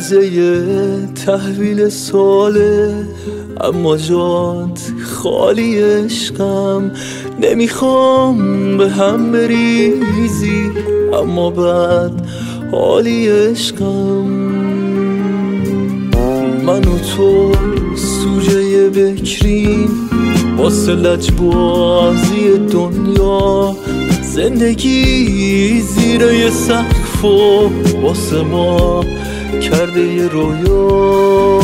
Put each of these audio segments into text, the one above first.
لحظه تحویل ساله، اما جات خالی عشقم. نمیخوام به هم بریزی، اما بعد حالی عشقم. من و تو سوژه بکریم واسه لجبازی دنیا، زندگی زیر یه سقف و واسه ما کرده یه رویا.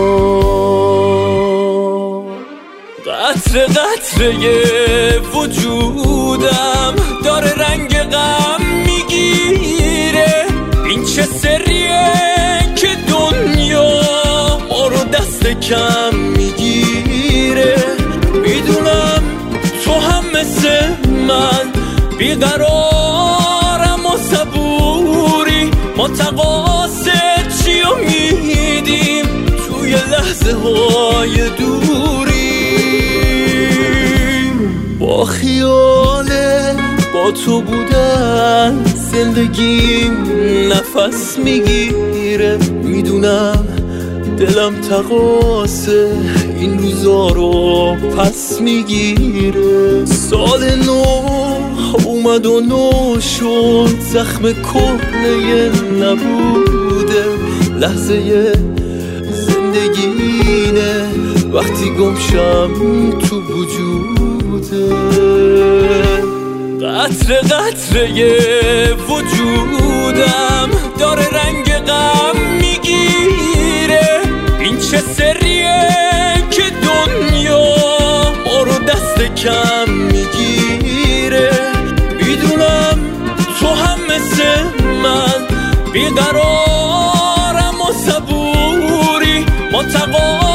قطره قطره وجودم داره رنگ غم میگیره. این چه سریه که دنیا ما رو دست کم میگیره. میدونم تو هم مثل من بیقرارم و صبوری، ما تقاصد چی و میدیم توی لحظه های دوری. با خیاله با تو بودن زندگیم نفس میگیره. میدونم دلم تقاصه این روزا رو پس میگیره. سال نو اومد و نو شد، زخم کهنه نبوده. لحظه زندگینه وقتی گمشم تو وجوده. قطره قطره وجودم داره رنگ غم میگیره. این چه سریه که دنیا ما رو دست کم میگیره. میدونم تو هم مثل من بیقرارم و صبوری، ما